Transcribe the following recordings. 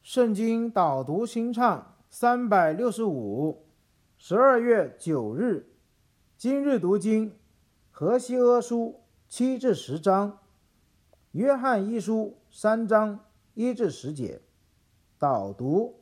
圣经导读新唱365， 12月9日，今日读经何西阿书7至10章，约翰一书3章1至10节。导读：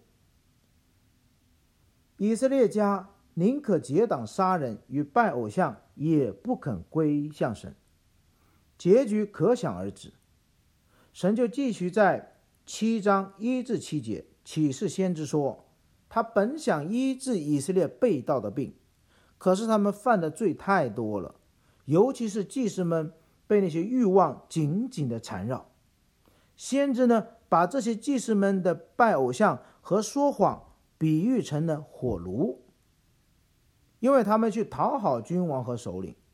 以色列家宁可结党杀人与拜偶像，也不肯归向神。结局可想而知。神就继续在7章1至7节启示先知说，他本想医治以色列背道的病，可是他们犯的罪太多了，尤其是祭司们被那些欲望紧紧的缠绕。先知呢，把这些祭司们的拜偶像和说谎比喻成了火炉，因为他们去讨好君王和首领。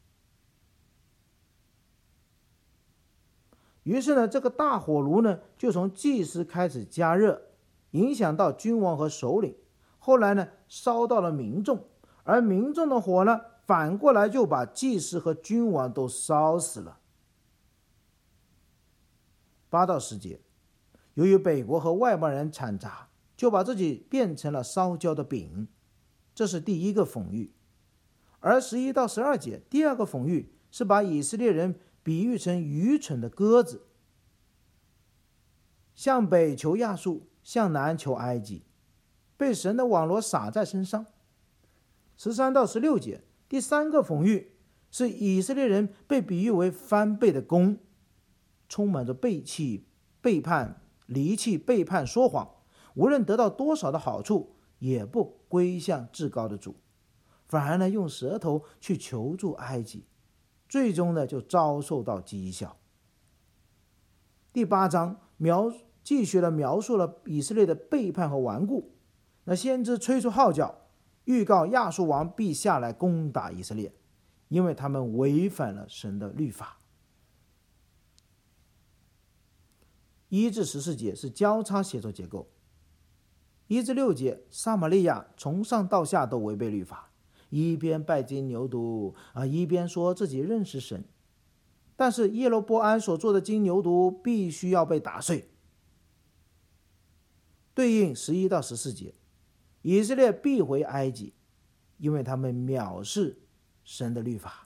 于是呢，这个大火炉呢，就从祭司开始加热，影响到君王和首领，后来呢，烧到了民众，而民众的火呢，反过来就把祭司和君王都烧死了。8到10节，由于北国和外邦人掺杂，就把自己变成了烧焦的饼，这是第一个讽喻。而11到12节，第二个讽喻是把以色列人比喻成愚蠢的鸽子，向北求亚述，向南求埃及，被神的网罗撒在身上。13到16节，第三个讽喻是以色列人被比喻为翻倍的弓，充满着背弃、背叛、离弃、背叛、说谎，无论得到多少的好处，也不归向至高的主，反而呢，用舌头去求助埃及，最终呢，就遭受到讥笑。第8章继续描述了以色列的背叛和顽固。那先知吹出号角，预告亚述王必下来攻打以色列，因为他们违反了神的律法。1至14节是交叉写作结构。1至6节，撒玛利亚从上到下都违背律法，一边拜金牛犊，一边说自己认识神。但是耶罗波安所做的金牛犊必须要被打碎。对应11到14节，以色列必回埃及，因为他们藐视神的律法，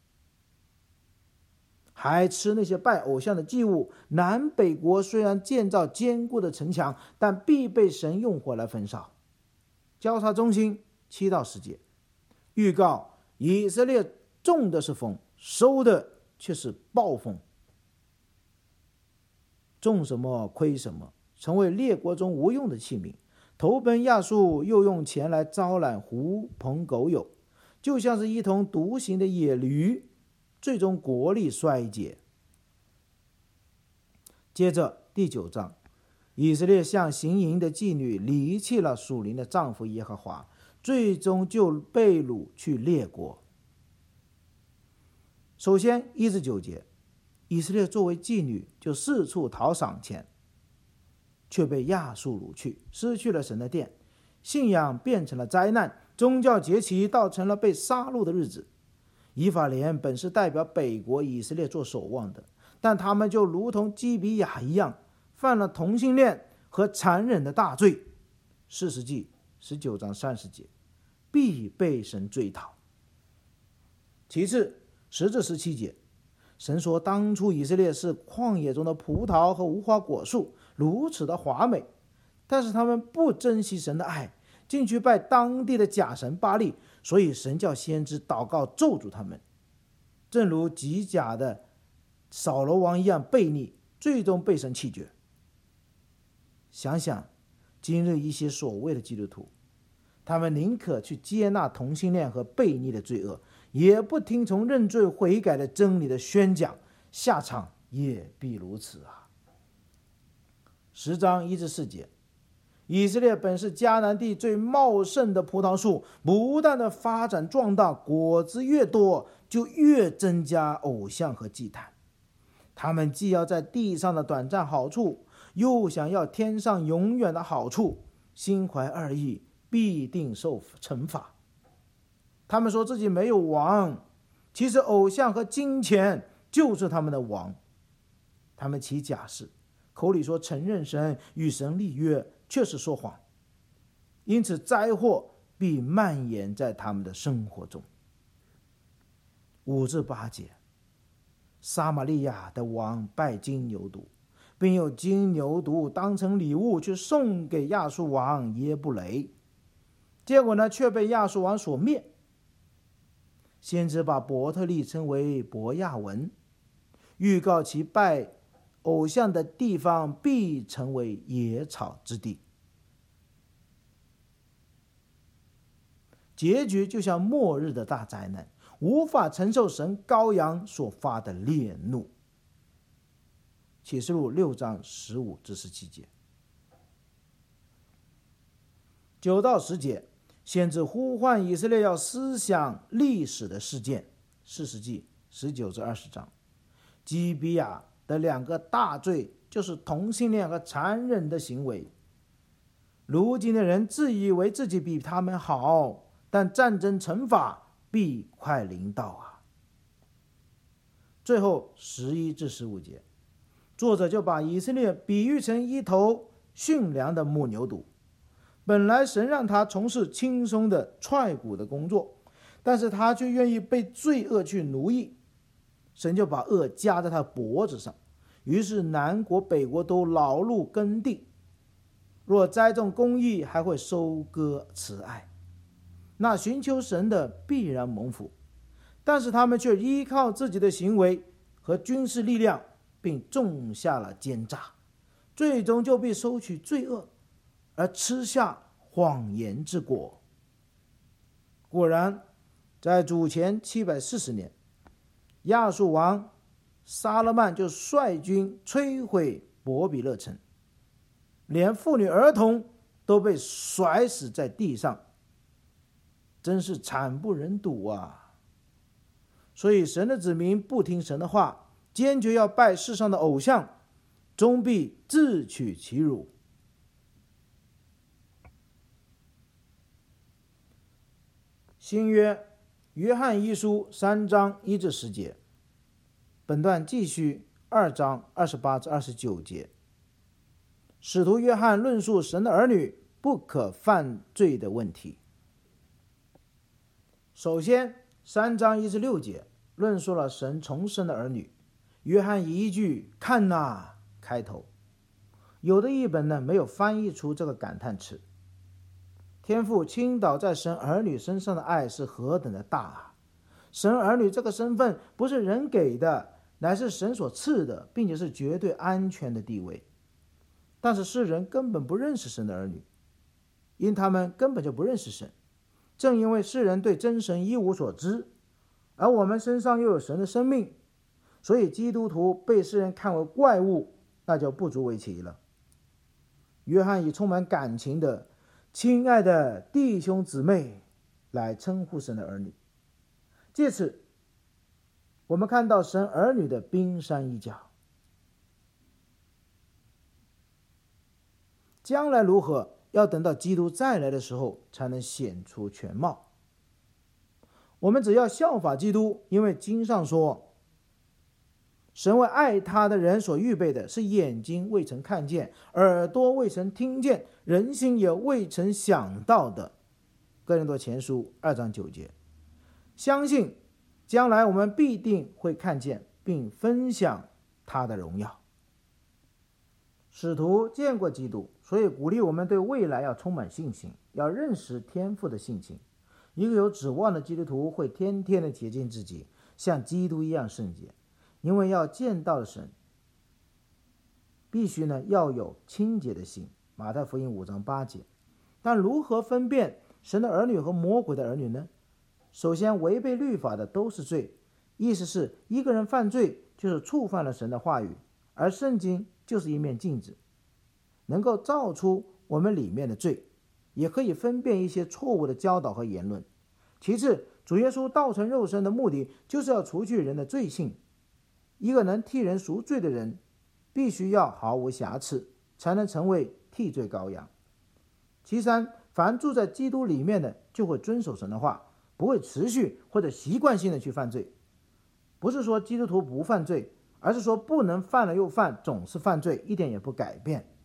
还吃那些拜偶像的祭物。南北国虽然建造坚固的城墙，但必被神用火来焚烧。交叉中心7到10节，预告以色列种的是风，收的却是暴风，种什么亏什么，成为列国中无用的器皿。投奔亚述，又用钱来招揽狐朋狗友，就像是一头独行的野驴，最终国力衰竭。接着第9章，以色列像行淫的妓女，离弃了属灵的丈夫耶和华，最终就被掳去列国。首先1至9节，以色列作为妓女，就四处讨赏钱，却被亚述掳去，失去了神的殿，信仰变成了灾难，宗教节期倒成了被杀戮的日子。以法莲本是代表北国以色列做守望的，但他们就如同基比亚一样，犯了同性恋和残忍的大罪。士师记19章30节，必被神追讨。其次10至17节，神说当初以色列是旷野中的葡萄和无花果树，如此的华美，但是他们不珍惜神的爱，进去拜当地的假神巴力，所以神叫先知祷告咒诅他们，正如吉甲的扫罗王一样悖逆，最终被神弃绝。想想今日一些所谓的基督徒，他们宁可去接纳同性恋和悖逆的罪恶，也不听从认罪悔改的真理的宣讲，下场也必如此啊。10章1至4节，以色列本是迦南地最茂盛的葡萄树，不断的发展壮大，果子越多，就越增加偶像和祭坛。他们既要在地上的短暂好处，又想要天上永远的好处，心怀二意，必定受惩罚。他们说自己没有王，其实偶像和金钱就是他们的王。他们起假誓，口里说承认神，与神立约， 却是说谎，因此灾祸必蔓延在他们的生活中。5至8节，撒玛利亚的王拜金牛犊，并用金牛犊当成礼物去送给亚述王耶布雷，结果呢，却被亚述王所灭。先知把伯特利称为伯亚文，预告其拜偶像的地方必成为野草之地。结局就像末日的大灾难，无法承受神羔羊所发的烈怒。启示录6章15至17节。9到10节，先知呼唤以色列要思想历史的事件。4世纪19至20章，基比亚的2个大罪就是同性恋和残忍的行为。如今的人自以为自己比他们好，但战争惩罚必快临到啊！最后11至15节，作者就把以色列比喻成一头驯良的母牛犊。本来神让他从事轻松的踹骨的工作，但是他却愿意被罪恶去奴役，神就把恶加在他脖子上。于是南国北国都劳碌耕地，若栽种公义，还会收割慈爱。那寻求神的必然蒙福，但是他们却依靠自己的行为和军事力量，并种下了奸诈，最终就必收取罪恶，而吃下谎言之果。果然，在主前740年，亚述王撒勒曼就率军摧毁伯比勒城，连妇女儿童都被甩死在地上，真是惨不忍睹啊！所以神的子民不听神的话，坚决要拜世上的偶像，终必自取其辱。新约约翰一书3章1至10节，本段继续2章28至29节。使徒约翰论述神的儿女不可犯罪的问题。首先3章1至6节论述了神重生的儿女。约翰以一句看哪开头，有的译本呢没有翻译出这个感叹词。天父倾倒在神儿女身上的爱是何等的大啊！神儿女这个身份不是人给的，乃是神所赐的，并且是绝对安全的地位。但是世人根本不认识神的儿女，因他们根本就不认识神。正因为世人对真神一无所知，而我们身上又有神的生命，所以基督徒被世人看为怪物，那就不足为奇了。约翰以充满感情的亲爱的弟兄姊妹来称呼神的儿女，借此我们看到神儿女的冰山一角。将来如何，要等到基督再来的时候才能显出全貌。我们只要效法基督，因为经上说，神为爱他的人所预备的是眼睛未曾看见，耳朵未曾听见，人心也未曾想到的。哥林多前书2章9节。相信将来我们必定会看见并分享他的荣耀。使徒见过基督，所以鼓励我们对未来要充满信心，要认识天父的性情。一个有指望的基督徒会天天的洁净自己，像基督一样圣洁，因为要见到神，必须要有清洁的心。马太福音5章8节。但如何分辨神的儿女和魔鬼的儿女呢？首先，违背律法的都是罪，意思是一个人犯罪就是触犯了神的话语，而圣经就是一面镜子，能够照出我们里面的罪，也可以分辨一些错误的教导和言论。其次，主耶稣道成肉身的目的就是要除去人的罪性。一个能替人赎罪的人，必须要毫无瑕疵，才能成为替罪羔羊。其三，凡住在基督里面的，就会遵守神的话，不会持续或者习惯性的去犯罪。不是说基督徒不犯罪，而是说不能犯了又犯，总是犯罪，一点也不改变。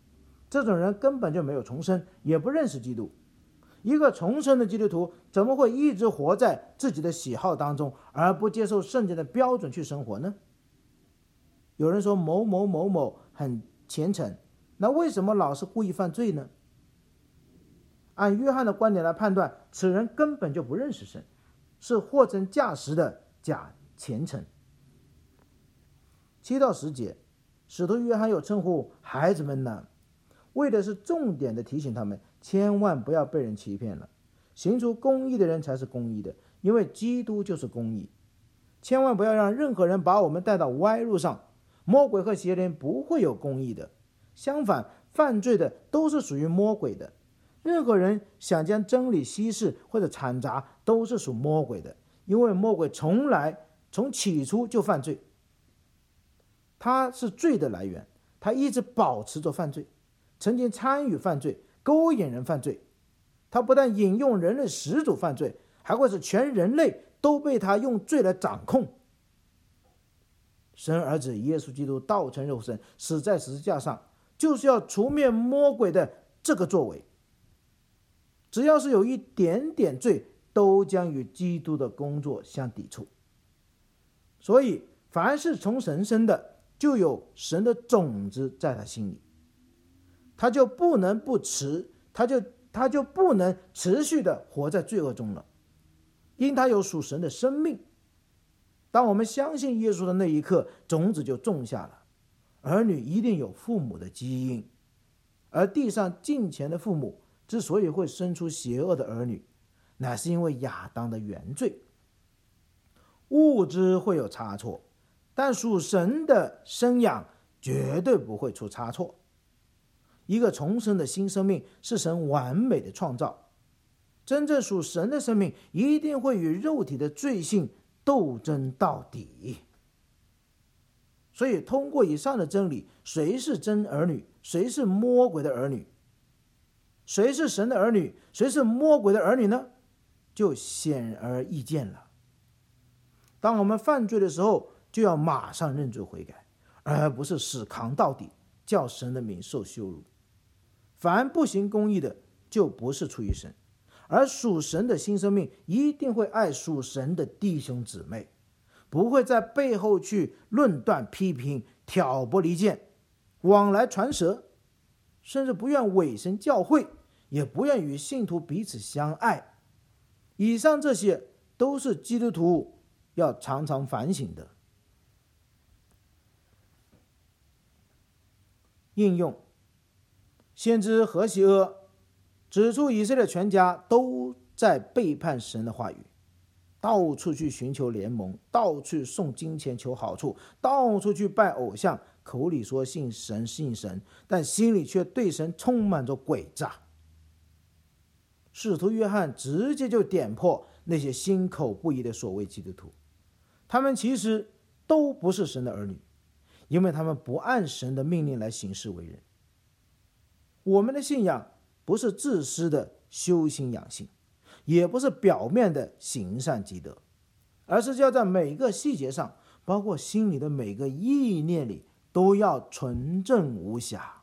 这种人根本就没有重生，也不认识基督。一个重生的基督徒怎么会一直活在自己的喜好当中，而不接受圣经的标准去生活呢？有人说某某某某很虔诚，那为什么老是故意犯罪呢？按约翰的观点来判断，此人根本就不认识神，是货真价实的假虔诚。7到10节，使徒约翰又称呼孩子们呢，为的是重点的提醒他们，千万不要被人欺骗了。行出公义的人才是公义的，因为基督就是公义。千万不要让任何人把我们带到歪路上。魔鬼和邪灵不会有公义的，相反，犯罪的都是属于魔鬼的。任何人想将真理稀释或者掺杂，都是属魔鬼的，因为魔鬼从起初就犯罪，他是罪的来源，他一直保持着犯罪，曾经参与犯罪，勾引人犯罪。他不但引用人类始祖犯罪，还会使全人类都被他用罪来掌控。神儿子耶稣基督道成肉身，死在十字架上，就是要除灭魔鬼的这个作为。只要是有一点点罪，都将与基督的工作相抵触。所以凡是从神生的，就有神的种子在他心里，他就不能持续的活在罪恶中了，因他有属神的生命。当我们相信耶稣的那一刻，种子就种下了。儿女一定有父母的基因，而地上敬虔的父母之所以会生出邪恶的儿女，乃是因为亚当的原罪。物质会有差错，但属神的生养绝对不会出差错。一个重生的新生命是神完美的创造，真正属神的生命一定会与肉体的罪性斗争到底。所以通过以上的真理，谁是真儿女，谁是魔鬼的儿女，谁是神的儿女，谁是魔鬼的儿女呢？就显而易见了。当我们犯罪的时候，就要马上认罪悔改，而不是死扛到底，叫神的名受羞辱。凡不行公义的，就不是出于神，而属神的新生命一定会爱属神的弟兄姊妹，不会在背后去论断批评，挑拨离间，往来传舌，甚至不愿委身教会，也不愿与信徒彼此相爱。以上这些都是基督徒要常常反省的。应用，先知何西阿指出，以色列全家都在背叛神的话语，到处去寻求联盟，到处送金钱求好处，到处去拜偶像，口里说信神，但心里却对神充满着诡诈。使徒约翰直接就点破那些心口不一的所谓基督徒，他们其实都不是神的儿女，因为他们不按神的命令来行事为人。我们的信仰不是自私的修心养性，也不是表面的行善积德，而是要在每个细节上，包括心里的每个意念里，都要纯正无瑕。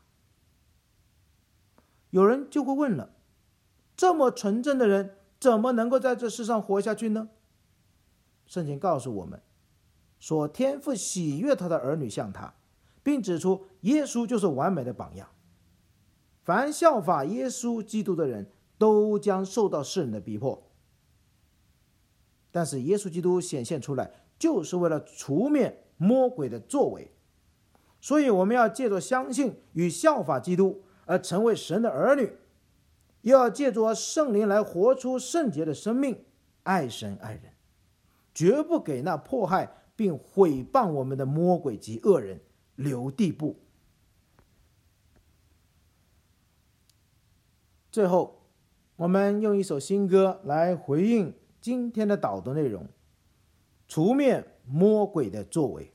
有人就会问了，这么纯正的人怎么能够在这世上活下去呢？圣经告诉我们说，天父喜悦他的儿女像他，并指出耶稣就是完美的榜样。凡效法耶稣基督的人都将受到世人的逼迫，但是耶稣基督显现出来，就是为了除灭魔鬼的作为。所以我们要借着相信与效法基督而成为神的儿女，又要借着圣灵来活出圣洁的生命，爱神爱人，绝不给那迫害并毁谤我们的魔鬼及恶人留地步。最后，我们用一首新歌来回应今天的导读内容，除灭魔鬼的作为。